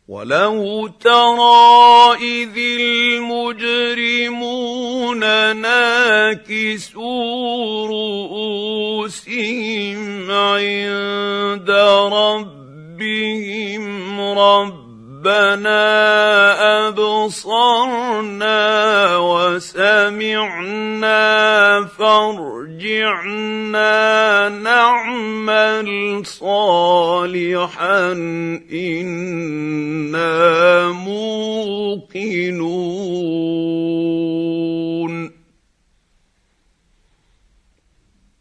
وَلَوْ تَرَىٰ إِذِ الْمُجْرِمُونَ نَاكِسُو رُءُوسِهِمْ عِندَ رَبِّهِمْ رَبَّنَا أَبْصَرْنَا وَسَمِعْنَا فَارْجِعْنَا نَعْمَلْ صَالِحًا إِنَّا مُوقِنُونَ.